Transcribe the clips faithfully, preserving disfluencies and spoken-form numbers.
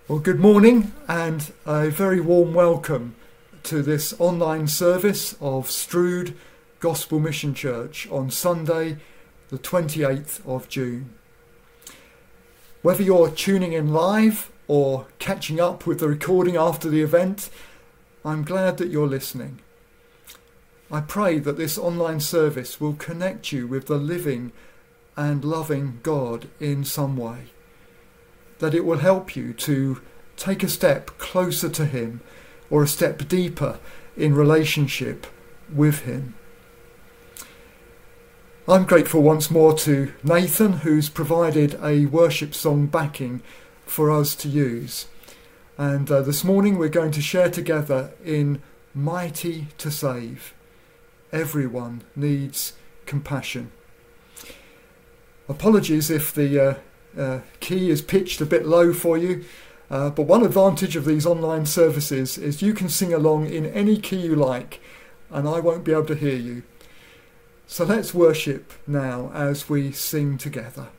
Well, good morning and a very warm welcome to this online service of Strood Gospel Mission Church on Sunday, the twenty-eighth of June. Whether you're tuning in live or catching up with the recording after the event, I'm glad that you're listening. I pray that this online service will connect you with the living and loving God in some way, that it will help you to take a step closer to Him or a step deeper in relationship with Him. I'm grateful once more to Nathan, who's provided a worship song backing for us to use. And uh, this morning we're going to share together in Mighty to Save. Everyone needs compassion. Apologies if the uh, uh, key is pitched a bit low for you, uh, but one advantage of these online services is you can sing along in any key you like and I won't be able to hear you. So let's worship now as we sing together.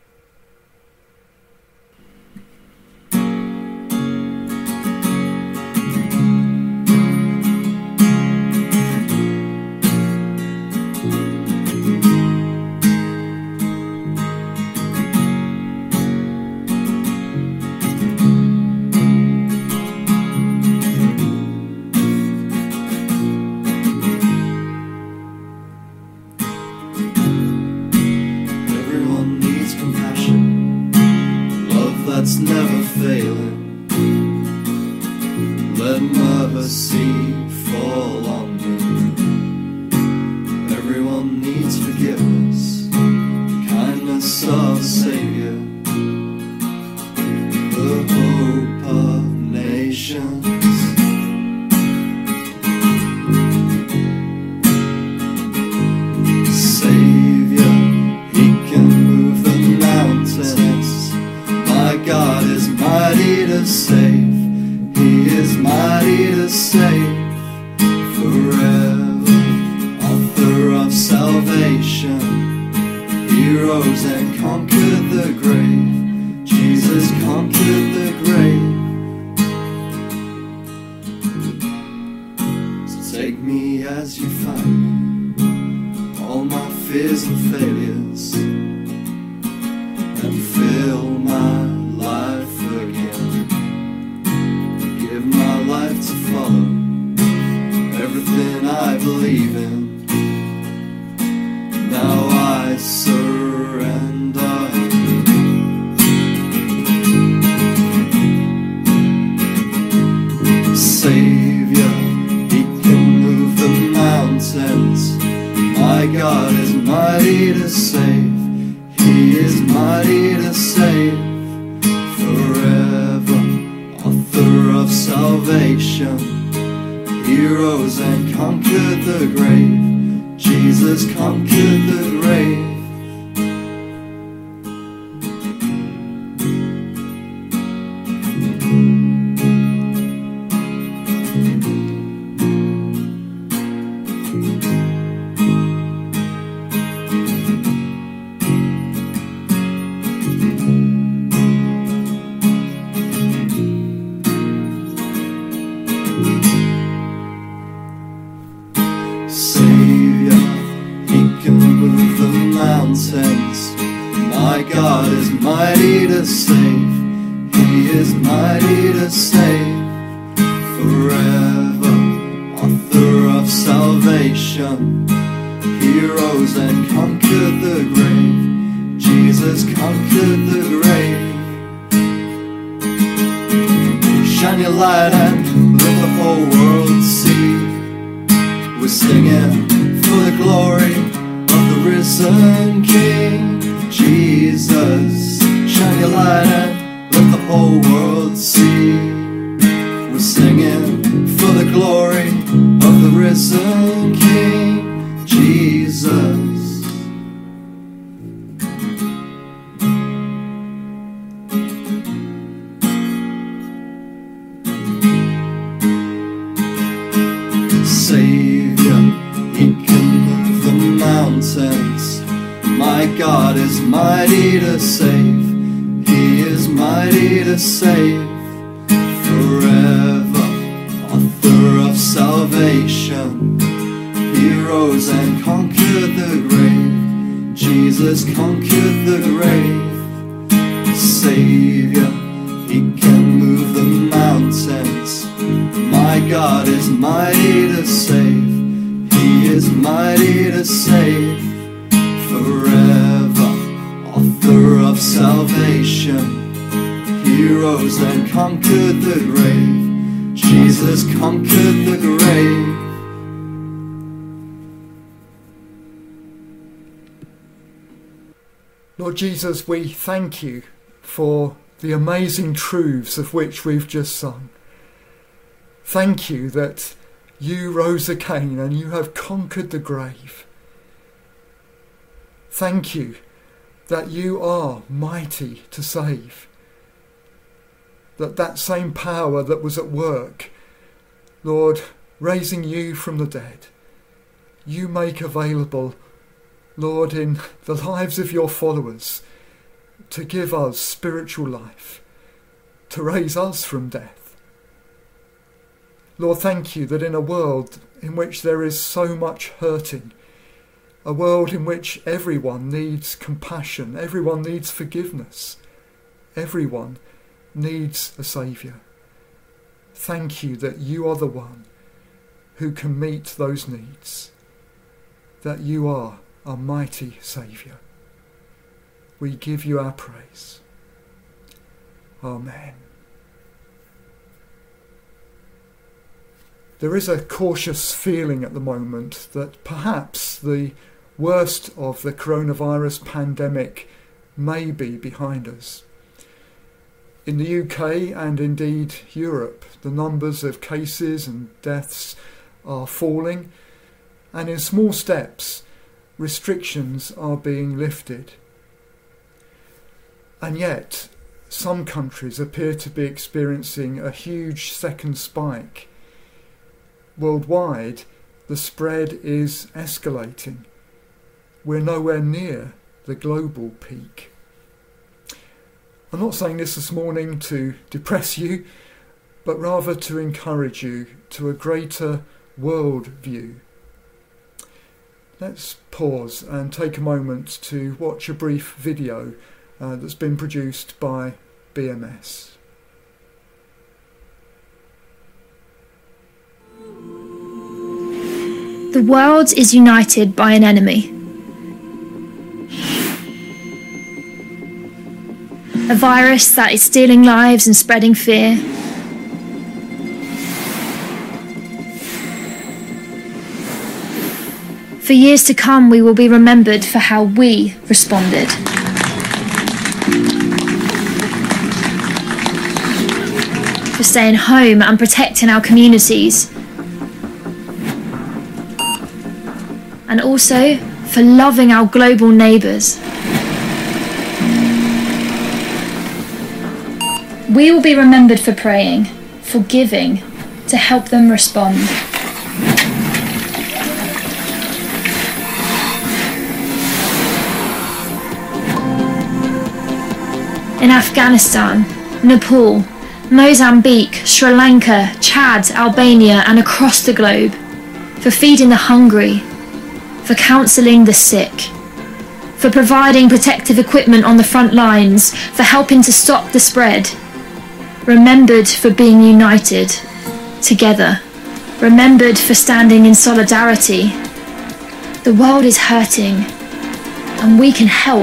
Never failing, let mercy fall on me. Everyone needs forgiveness, kindness of the Savior, the hope of nations. Savior, He can move the mountains. My God is mighty to save, He is mighty to save forever. Author of salvation, He rose and conquered the grave. Jesus conquered the grave. So take me as you find me, all my fears and failures, and fill my life again. Give my life to follow everything I believe in. Now I surrender. Savior, He can move the mountains. My God is mighty to save. He is mighty to save forever. Author of salvation, He rose and conquered the grave. Jesus conquered the grave. My God is mighty to save, He is mighty to save forever. Author of salvation, He rose and conquered the grave. Jesus conquered the grave. Shine your light and let the whole world see. We're singing for the glory of the risen King. Jesus, shine your light and let the whole world see. We're singing for the glory of the risen King, Jesus. Savior, He can move the mountains. My God is mighty to save, He is mighty to save Jesus conquered the grave. Savior, he can move the mountains. My God is mighty to save. He is mighty to save. Forever, author of salvation. He rose and conquered the grave. Jesus conquered the grave. Lord Jesus, we thank you for the amazing truths of which we've just sung. Thank you that you rose again and you have conquered the grave. Thank you that you are mighty to save. That that same power that was at work, Lord, raising you from the dead, you make available, Lord, in the lives of your followers, to give us spiritual life, to raise us from death. Lord, thank you that in a world in which there is so much hurting, a world in which everyone needs compassion, everyone needs forgiveness, everyone needs a saviour. Thank you that you are the one who can meet those needs, that you are our mighty Saviour. We give you our praise. Amen. There is a cautious feeling at the moment that perhaps the worst of the coronavirus pandemic may be behind us. In the U K and indeed Europe, the numbers of cases and deaths are falling, and in small steps, restrictions are being lifted. And yet, some countries appear to be experiencing a huge second spike. Worldwide, the spread is escalating. We're nowhere near the global peak. I'm not saying this this morning to depress you, but rather to encourage you to a greater world view. Let's pause and take a moment to watch a brief video uh, that's been produced by B M S. The world is united by an enemy. A virus that is stealing lives and spreading fear. For years to come, we will be remembered for how we responded. For staying home and protecting our communities. And also for loving our global neighbours. We will be remembered for praying, for giving, to help them respond. In Afghanistan, Nepal, Mozambique, Sri Lanka, Chad, Albania and across the globe, for feeding the hungry, for counselling the sick, for providing protective equipment on the front lines, for helping to stop the spread. Remembered for being united, together. Remembered for standing in solidarity. The world is hurting, and we can help.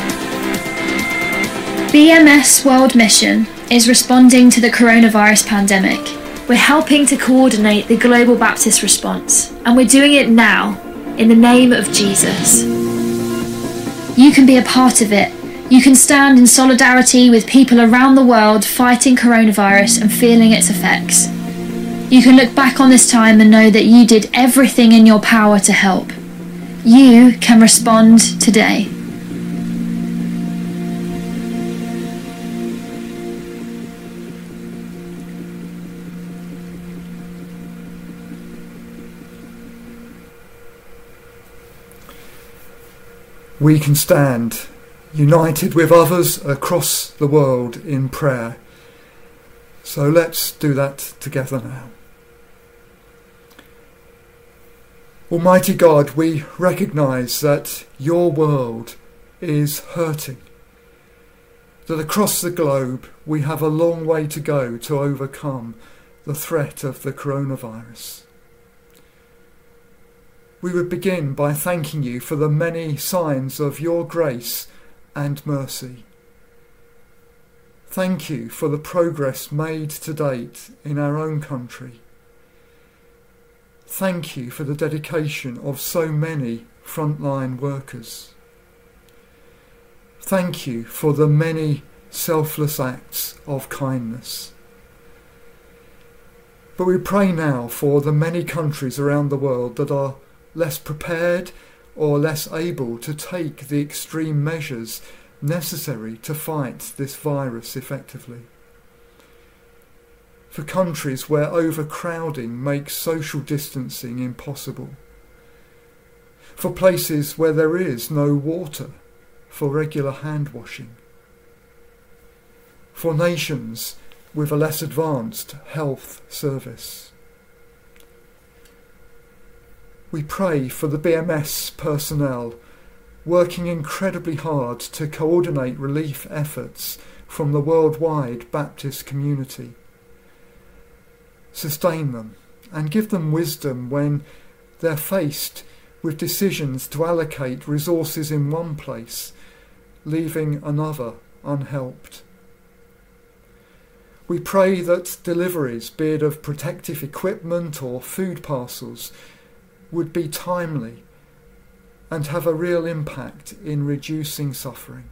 B M S World Mission is responding to the coronavirus pandemic. We're helping to coordinate the global Baptist response, and we're doing it now, in the name of Jesus. You can be a part of it. You can stand in solidarity with people around the world fighting coronavirus and feeling its effects. You can look back on this time and know that you did everything in your power to help. You can respond today. We can stand united with others across the world in prayer. So let's do that together now. Almighty God, we recognise that your world is hurting, that across the globe we have a long way to go to overcome the threat of the coronavirus. We would begin by thanking you for the many signs of your grace and mercy. Thank you for the progress made to date in our own country. Thank you for the dedication of so many frontline workers. Thank you for the many selfless acts of kindness. But we pray now for the many countries around the world that are less prepared or less able to take the extreme measures necessary to fight this virus effectively. For countries where overcrowding makes social distancing impossible. For places where there is no water for regular hand washing. For nations with a less advanced health service. We pray for the B M S personnel working incredibly hard to coordinate relief efforts from the worldwide Baptist community. Sustain them and give them wisdom when they're faced with decisions to allocate resources in one place, leaving another unhelped. We pray that deliveries, be it of protective equipment or food parcels, would be timely and have a real impact in reducing suffering.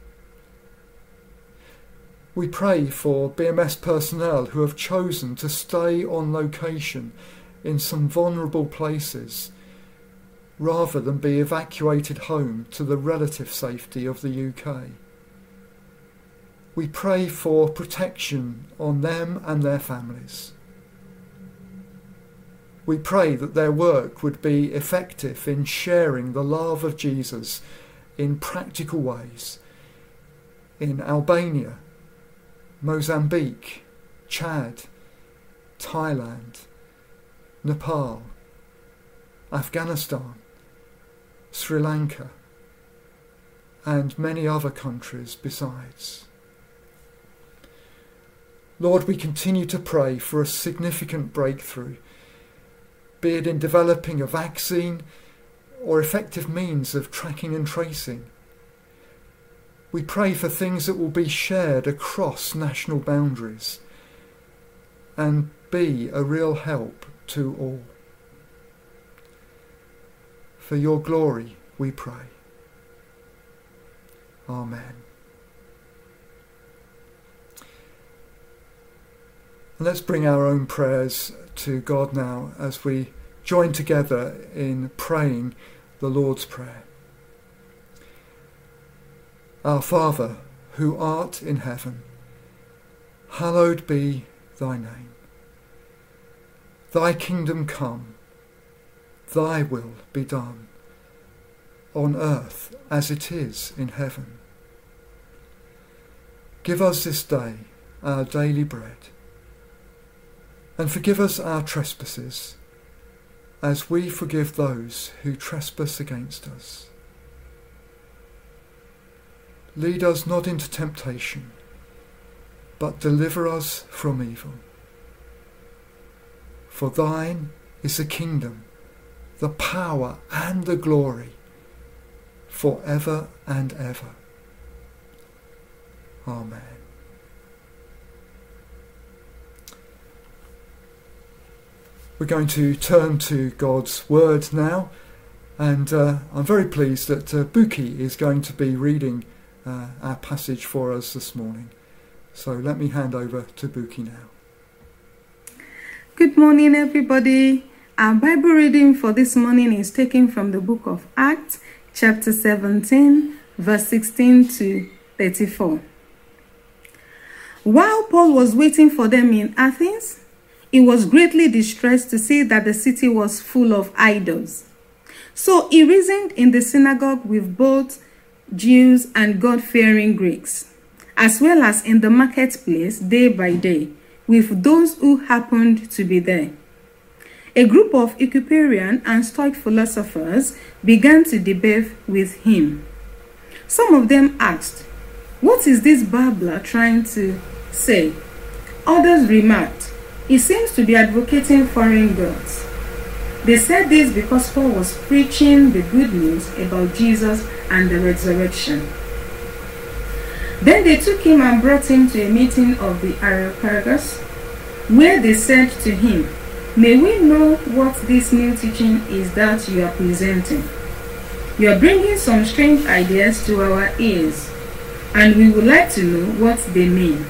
We pray for B M S personnel who have chosen to stay on location in some vulnerable places rather than be evacuated home to the relative safety of the U K. We pray for protection on them and their families. We pray that their work would be effective in sharing the love of Jesus in practical ways in Albania, Mozambique, Chad, Thailand, Nepal, Afghanistan, Sri Lanka, and many other countries besides. Lord, we continue to pray for a significant breakthrough, be it in developing a vaccine or effective means of tracking and tracing. We pray for things that will be shared across national boundaries and be a real help to all. For your glory, we pray. Amen. And let's bring our own prayers to God now as we join together in praying the Lord's Prayer. Our Father, who art in heaven, hallowed be thy name. Thy kingdom come, thy will be done, on earth as it is in heaven. Give us this day our daily bread, and forgive us our trespasses, as we forgive those who trespass against us. Lead us not into temptation, but deliver us from evil. For thine is the kingdom, the power and the glory, for ever and ever. Amen. We're going to turn to God's Word now, and uh, I'm very pleased that uh, Buki is going to be reading uh, our passage for us this morning. So let me hand over to Buki now. Good morning, everybody. Our Bible reading for this morning is taken from the book of Acts, chapter seventeen, verse sixteen to thirty-four. While Paul was waiting for them in Athens, he was greatly distressed to see that the city was full of idols. So he reasoned in the synagogue with both Jews and God-fearing Greeks, as well as in the marketplace day by day, with those who happened to be there. A group of Epicurean and Stoic philosophers began to debate with him. Some of them asked, "What is this babbler trying to say?" Others remarked, "He seems to be advocating foreign gods." They said this because Paul was preaching the good news about Jesus and the resurrection. Then they took him and brought him to a meeting of the Areopagus, where they said to him, "May we know what this new teaching is that you are presenting? You are bringing some strange ideas to our ears, and we would like to know what they mean."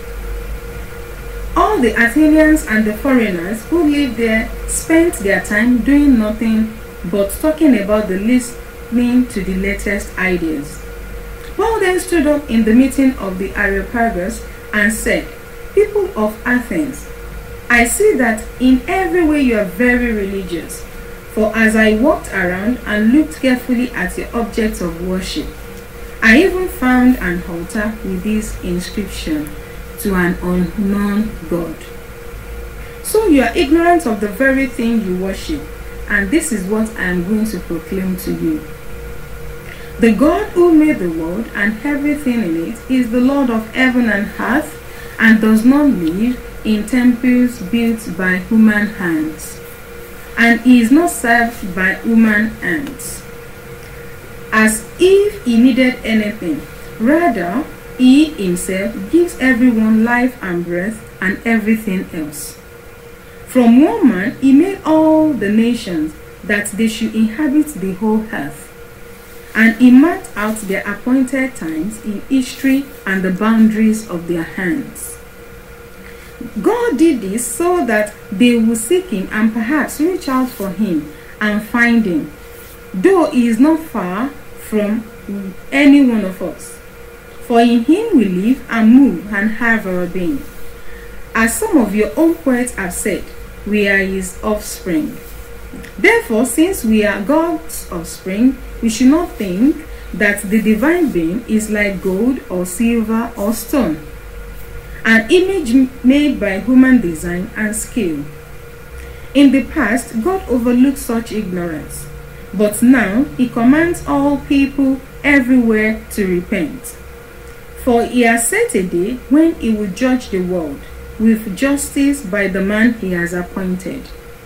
All the Athenians and the foreigners who lived there spent their time doing nothing but talking about the listening to the latest ideas. Paul then stood up in the meeting of the Areopagus and said, "People of Athens, I see that in every way you are very religious. For as I walked around and looked carefully at your objects of worship, I even found an altar with this inscription, 'To an unknown God.' So you are ignorant of the very thing you worship, and this is what I am going to proclaim to you. The God who made the world and everything in it is the Lord of heaven and earth, and does not live in temples built by human hands, and he is not served by human hands, as if he needed anything. Rather, he himself gives everyone life and breath and everything else. From one man he made all the nations, that they should inhabit the whole earth. And he marked out their appointed times in history and the boundaries of their hands. God did this so that they would seek him and perhaps reach out for him and find him, though he is not far from any one of us. For in him we live and move and have our being. As some of your own poets have said, we are his offspring. Therefore, since we are God's offspring, we should not think that the divine being is like gold or silver or stone, an image made by human design and skill. In the past, God overlooked such ignorance, but now he commands all people everywhere to repent. For he has set a day when he will judge the world with justice by the man he has appointed.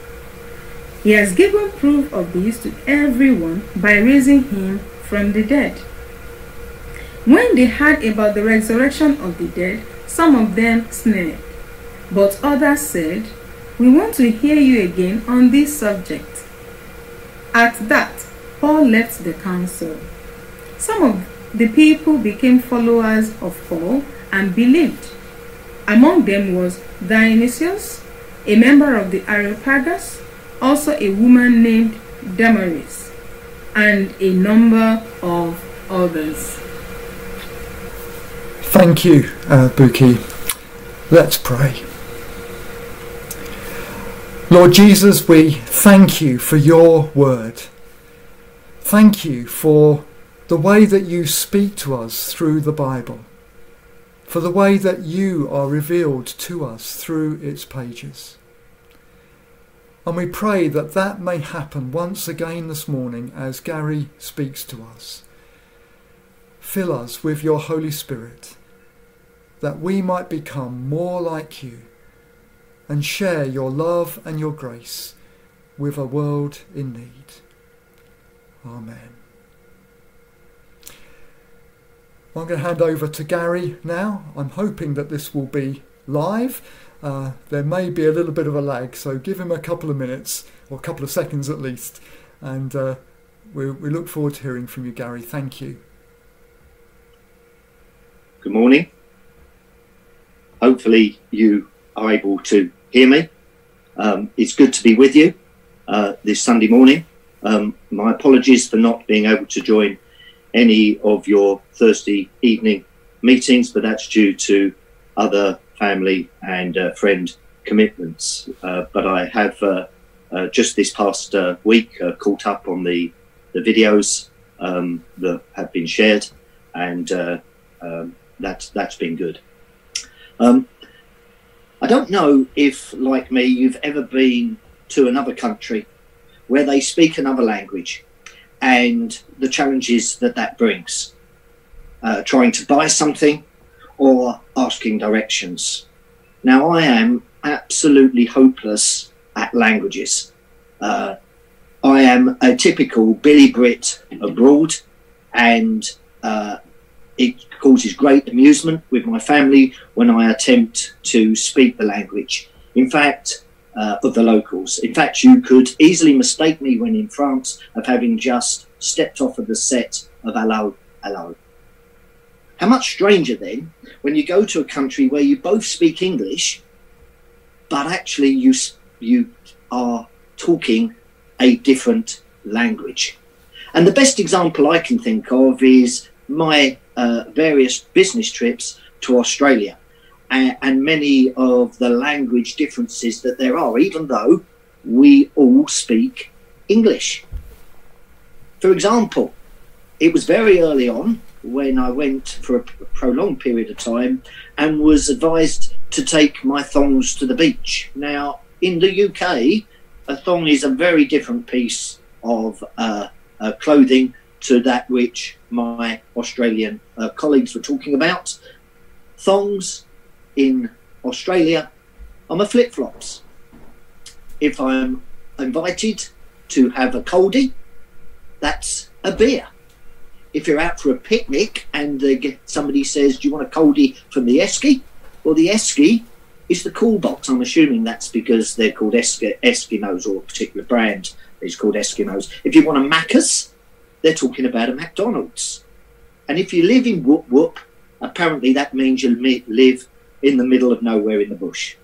He has given proof of this to everyone by raising him from the dead. When they heard about the resurrection of the dead, some of them sneered, but others said, "We want to hear you again on this subject." At that, Paul left the council. Some of the people became followers of Paul and believed. Among them was Dionysius, a member of the Areopagus, also a woman named Damaris, and a number of others. Thank you, uh, Buki. Let's pray. Lord Jesus, we thank you for your word. Thank you for the way that you speak to us through the Bible, for the way that you are revealed to us through its pages. And we pray that that may happen once again this morning as Gary speaks to us. Fill us with your Holy Spirit, that we might become more like you and share your love and your grace with a world in need. Amen. I'm going to hand over to Gary now. I'm hoping that this will be live. Uh, there may be a little bit of a lag, so give him a couple of minutes, or a couple of seconds at least. And uh, we, we look forward to hearing from you, Gary. Thank you. Good morning. Hopefully you are able to hear me. Um, it's good to be with you uh, this Sunday morning. Um, my apologies for not being able to join any of your Thursday evening meetings, but that's due to other family and uh, friend commitments. Uh, but I have uh, uh, just this past uh, week uh, caught up on the, the videos um, that have been shared, and uh, um, that's, that's been good. Um, I don't know if, like me, you've ever been to another country where they speak another language and the challenges that that brings. uh, trying to buy something, or asking directions. Now, I am absolutely hopeless at languages. Uh, I am a typical Billy Brit abroad, and uh, it causes great amusement with my family when I attempt to speak the language. In fact, uh, of the locals. In fact, you could easily mistake me when in France of having just stepped off of the set of Hello, Hello. How much stranger then when you go to a country where you both speak English, but actually you you are talking a different language. And the best example I can think of is my uh, various business trips to Australia, and, and many of the language differences that there are, even though we all speak English. For example, it was very early on when I went for a prolonged period of time and was advised to take my thongs to the beach. Now, in the U K, a thong is a very different piece of uh, uh, clothing to that which my Australian uh, colleagues were talking about. Thongs in Australia are my flip-flops. If I'm invited to have a coldie, that's a beer. If you're out for a picnic and uh, somebody says, do you want a coldie from the Esky? Well, the Esky is the cool box. I'm assuming that's because they're called Esk- Eskimos, or a particular brand is called Eskimos. If you want a Macca's, they're talking about a McDonald's. And if you live in Whoop Whoop, apparently that means you live in the middle of nowhere in the bush.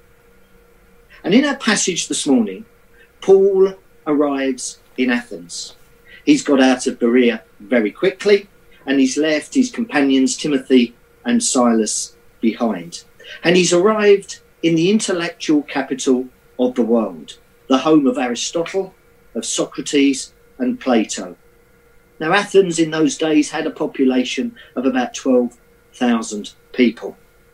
And in our passage this morning, Paul arrives in Athens. He's got out of Berea very quickly, and he's left his companions Timothy and Silas behind. And he's arrived in the intellectual capital of the world, the home of Aristotle, of Socrates and Plato. Now, Athens in those days had a population of about twelve thousand people.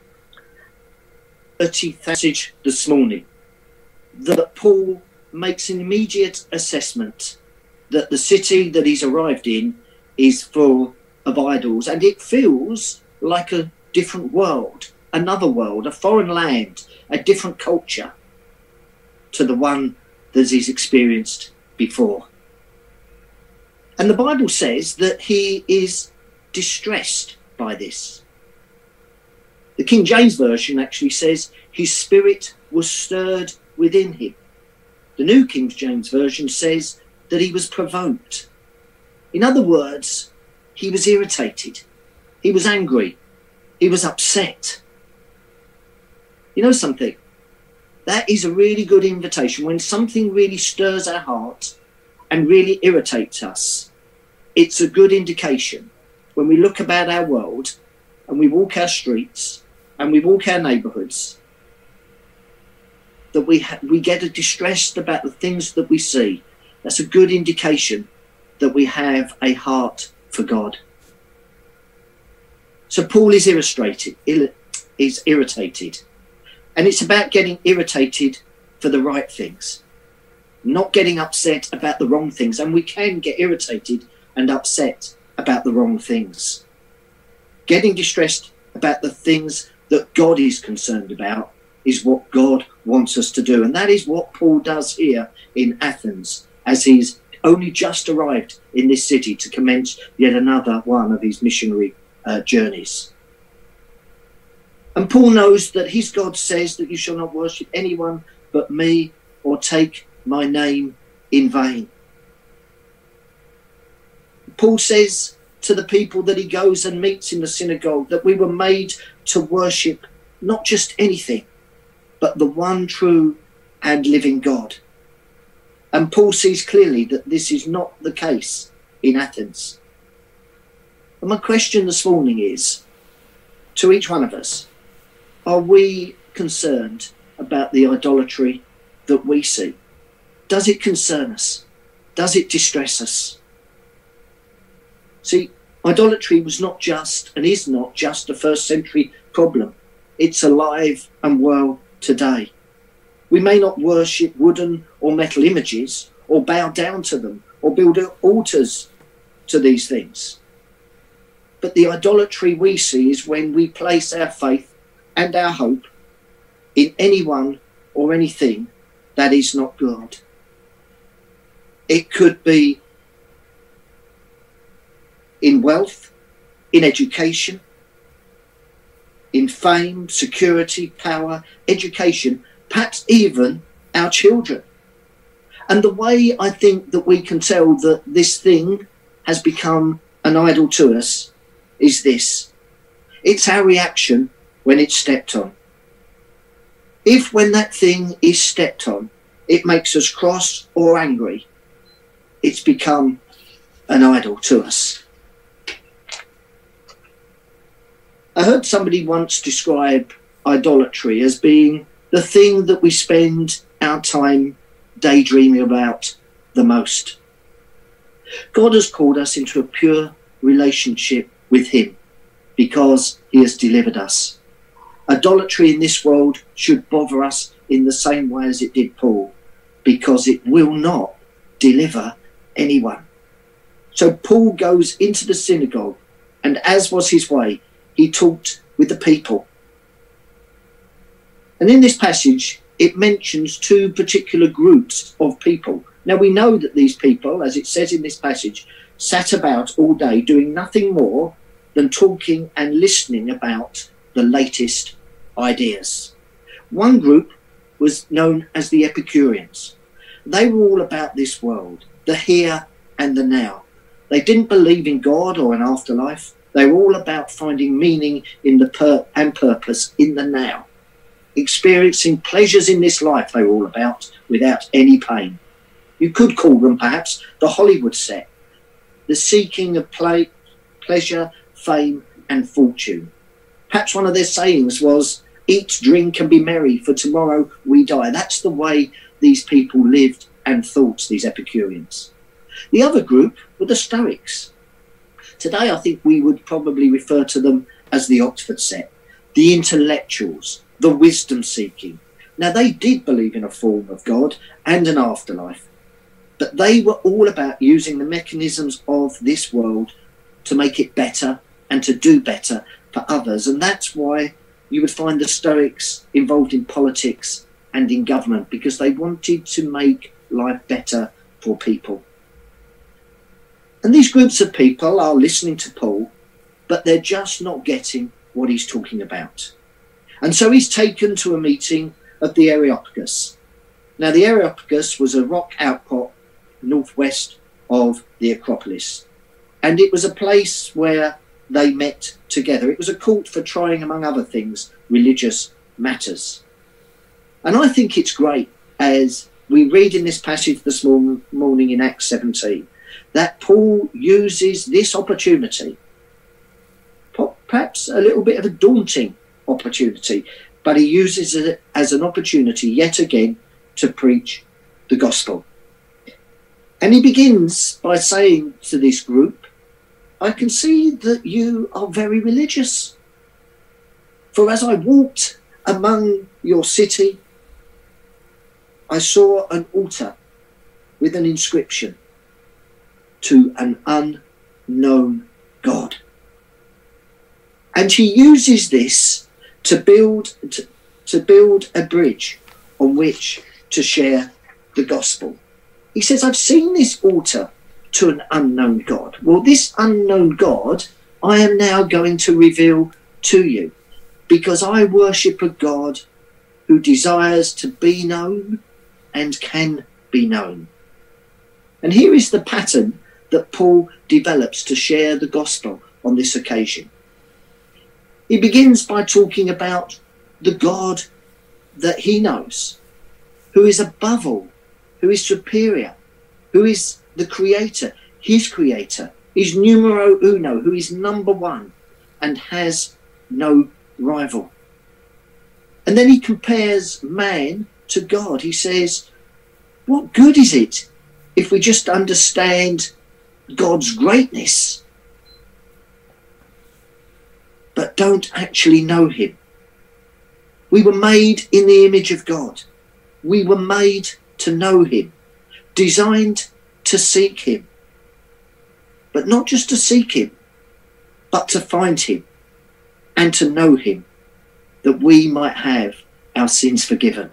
thirtieth passage this morning, that Paul makes an immediate assessment that the city that he's arrived in is full of idols, and it feels like a different world, another world, a foreign land, a different culture to the one that he's experienced before. And the Bible says that he is distressed by this. The King James Version actually says his spirit was stirred within him. The New King James Version says that he was provoked. In other words, he was irritated. He was angry. He was upset. You know something? That is a really good invitation. When something really stirs our heart and really irritates us, it's a good indication when we look about our world and we walk our streets and we walk our neighbourhoods, that we ha- we get distressed about the things that we see. That's a good indication that we have a heart for God. So Paul is irritated, is irritated. And it's about getting irritated for the right things, not getting upset about the wrong things. And we can get irritated and upset about the wrong things. Getting distressed about the things that God is concerned about is what God wants us to do. And that is what Paul does here in Athens, as he's only just arrived in this city to commence yet another one of his missionary uh, journeys. And Paul knows that his God says that you shall not worship anyone but me or take my name in vain. Paul says to the people that he goes and meets in the synagogue that we were made to worship not just anything, but the one true and living God. And Paul sees clearly that this is not the case in Athens. And my question this morning is, to each one of us, are we concerned about the idolatry that we see? Does it concern us? Does it distress us? See, idolatry was not just and is not just a first century problem. It's alive and well today. We may not worship wooden or metal images or bow down to them or build altars to these things. But the idolatry we see is when we place our faith and our hope in anyone or anything that is not God. It could be in wealth, in education, in fame, security, power, education, perhaps even our children. And the way I think that we can tell that this thing has become an idol to us is this. It's our reaction when it's stepped on. If when that thing is stepped on, it makes us cross or angry, it's become an idol to us. I heard somebody once describe idolatry as being the thing that we spend our time daydreaming about the most. God has called us into a pure relationship with him because he has delivered us. Idolatry in this world should bother us in the same way as it did Paul, because it will not deliver anyone. So Paul goes into the synagogue, and as was his way, he talked with the people. And in this passage, it mentions two particular groups of people. Now we know that these people, as it says in this passage, sat about all day doing nothing more than talking and listening about the latest ideas. One group was known as the Epicureans. They were all about this world, the here and the now. They didn't believe in God or an afterlife. They were all about finding meaning in the pur- and purpose in the now. Experiencing pleasures in this life they were all about without any pain. You could call them perhaps the Hollywood set, the seeking of play, pleasure, fame and fortune. Perhaps one of their sayings was, eat, drink and be merry, for tomorrow we die. That's the way these people lived and thought, these Epicureans. The other group were the Stoics. Today I think we would probably refer to them as the Oxford set, the intellectuals, the wisdom seeking. Now they did believe in a form of God and an afterlife, but they were all about using the mechanisms of this world to make it better and to do better for others. And that's why you would find the Stoics involved in politics and in government, because they wanted to make life better for people. And these groups of people are listening to Paul, but they're just not getting what he's talking about. And so he's taken to a meeting of the Areopagus. Now, the Areopagus was a rock outcrop northwest of the Acropolis, and it was a place where they met together. It was a court for trying, among other things, religious matters. And I think it's great, as we read in this passage this morning in Acts seventeen, that Paul uses this opportunity, perhaps a little bit of a daunting opportunity, but he uses it as an opportunity yet again to preach the gospel. And he begins by saying to this group, I can see that you are very religious. For as I walked among your city, I saw an altar with an inscription, to an unknown God. And he uses this to build to, to build a bridge on which to share the gospel. He says, I've seen this altar to an unknown God. Well, this unknown God, I am now going to reveal to you, because I worship a God who desires to be known and can be known. And here is the pattern that Paul develops to share the gospel on this occasion. He begins by talking about the God that he knows, who is above all, who is superior, who is the creator, his creator, is numero uno, who is number one and has no rival. And then he compares man to God. He says, what good is it if we just understand God's greatness, but don't actually know him? We were made in the image of God. We were made to know him, designed to seek him, but not just to seek him, but to find him and to know him, that we might have our sins forgiven.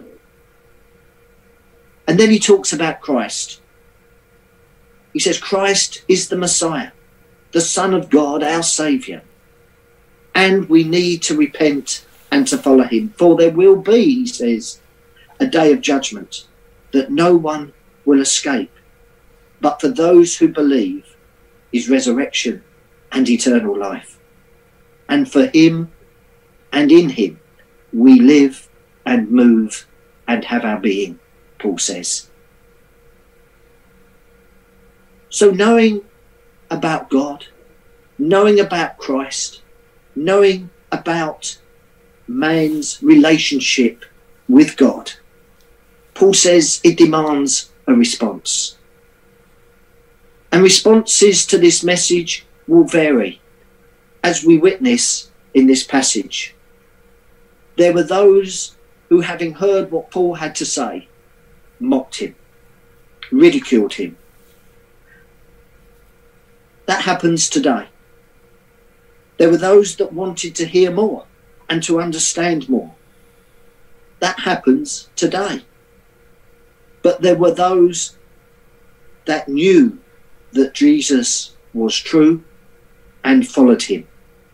And then he talks about Christ. He says, Christ is the Messiah, the Son of God, our Saviour. And we need to repent and to follow him. For there will be, he says, a day of judgment that no one will escape. But for those who believe is resurrection and eternal life. And for him and in him we live and move and have our being, Paul says. So knowing about God, knowing about Christ, knowing about man's relationship with God, Paul says it demands a response. And responses to this message will vary, as we witness in this passage. There were those who, having heard what Paul had to say, mocked him, ridiculed him. That happens today. There were those that wanted to hear more and to understand more. That happens today. But there were those that knew that Jesus was true and followed him.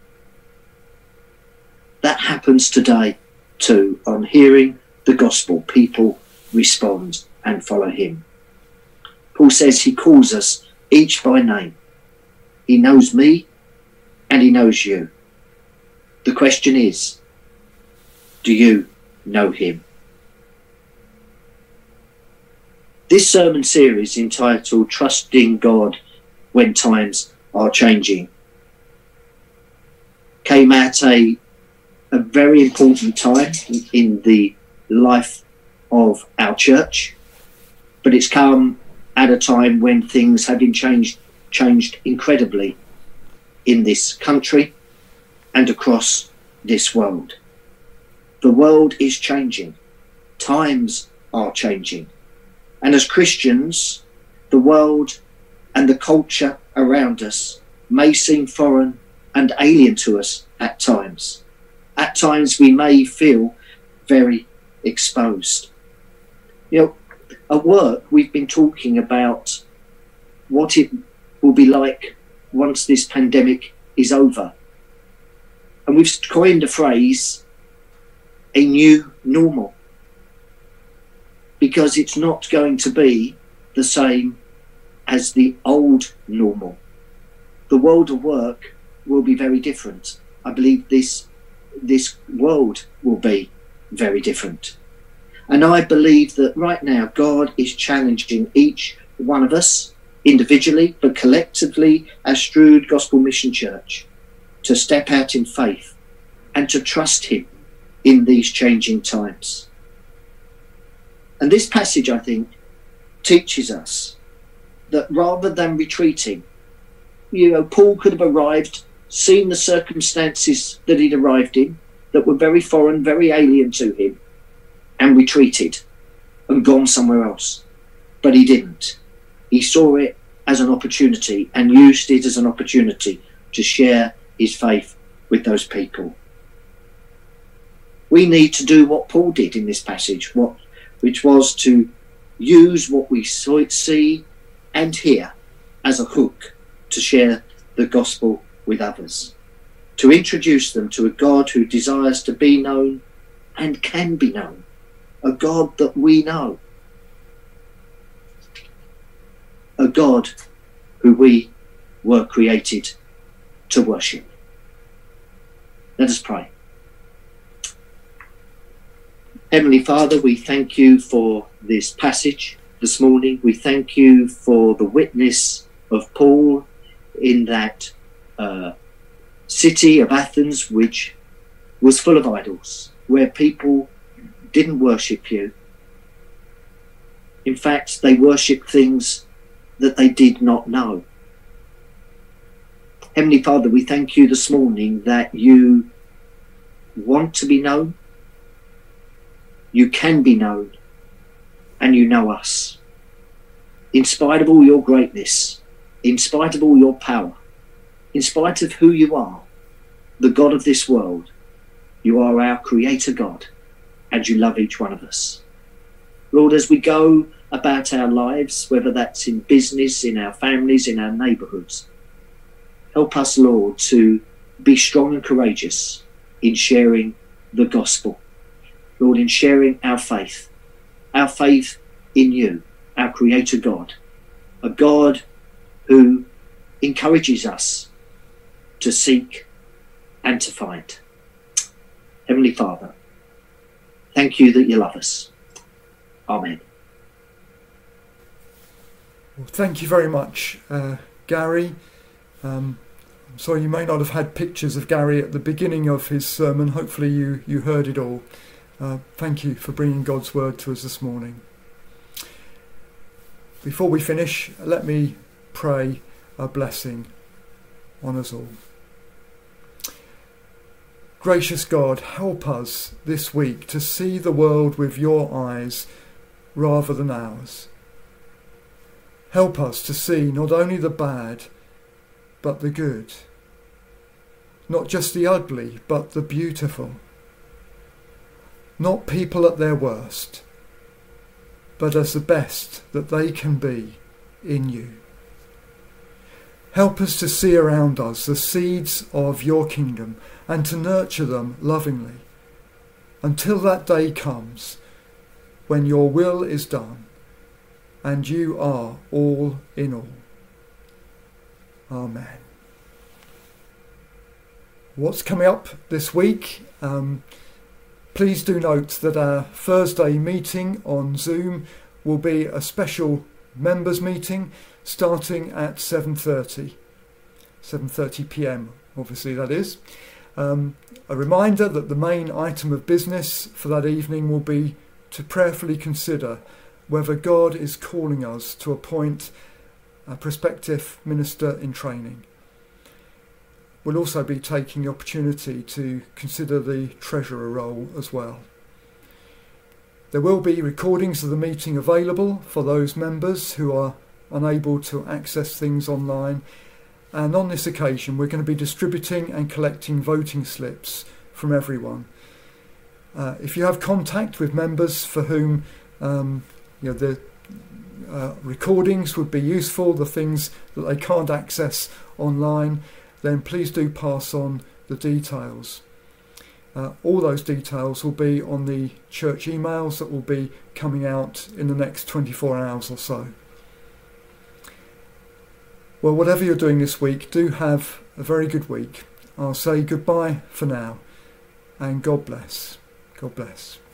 That happens today too. On hearing the gospel, people respond and follow him. Paul says he calls us each by name. He knows me and he knows you. The question is, do you know him? This sermon series, entitled Trusting God When Times Are Changing, came at a, a very important time in the life of our church, but it's come at a time when things have been changed, changed incredibly in this country and across this world. The world is changing. Times are changing. And as Christians, the world and the culture around us may seem foreign and alien to us at times. At times we may feel very exposed. You know, at work we've been talking about what it will be like once this pandemic is over. And we've coined a phrase, a new normal. Because it's not going to be the same as the old normal. The world of work will be very different. I believe this, this world will be very different. And I believe that right now God is challenging each one of us, individually, but collectively as Strood Gospel Mission Church, to step out in faith and to trust him in these changing times. And this passage, I think, teaches us that rather than retreating, you know, Paul could have arrived, seen the circumstances that he'd arrived in, that were very foreign, very alien to him, and retreated and gone somewhere else. But he didn't. He saw it as an opportunity and used it as an opportunity to share his faith with those people. We need to do what Paul did in this passage, what which was to use what we saw, see and hear as a hook to share the gospel with others, to introduce them to a God who desires to be known and can be known, a God that we know, a God who we were created to worship. Let us pray. Heavenly Father, we thank you for this passage this morning. We thank you for the witness of Paul in that uh, city of Athens, which was full of idols, where people didn't worship you. In fact, they worshipped things that they did not know. Heavenly Father, we thank you this morning that you want to be known, you can be known, and you know us. In spite of all your greatness, in spite of all your power, in spite of who you are, the God of this world, you are our creator God, and you love each one of us. Lord, as we go about our lives, whether that's in business, in our families, in our neighbourhoods, help us, Lord, to be strong and courageous in sharing the gospel. Lord, in sharing our faith, our faith in you, our creator God, a God who encourages us to seek and to find. Heavenly Father, thank you that you love us. Amen. Well, thank you very much, uh, Gary. Um, I'm sorry you may not have had pictures of Gary at the beginning of his sermon. Hopefully you, you heard it all. Uh, thank you for bringing God's word to us this morning. Before we finish, let me pray a blessing on us all. Gracious God, help us this week to see the world with your eyes rather than ours. Help us to see not only the bad, but the good. Not just the ugly, but the beautiful. Not people at their worst, but as the best that they can be in you. Help us to see around us the seeds of your kingdom and to nurture them lovingly until that day comes when your will is done and you are all in all. Amen. What's coming up this week? Um, please do note that our Thursday meeting on Zoom will be a special members meeting starting at seven thirty p m, obviously that is. Um, a reminder that the main item of business for that evening will be to prayerfully consider whether God is calling us to appoint a prospective minister in training. We'll also be taking the opportunity to consider the treasurer role as well. There will be recordings of the meeting available for those members who are unable to access things online, and on this occasion we're going to be distributing and collecting voting slips from everyone. Uh, if you have contact with members for whom um, you know, the uh, recordings would be useful, the things that they can't access online, then please do pass on the details. Uh, all those details will be on the church emails that will be coming out in the next twenty-four hours or so. Well, whatever you're doing this week, do have a very good week. I'll say goodbye for now, and God bless. God bless.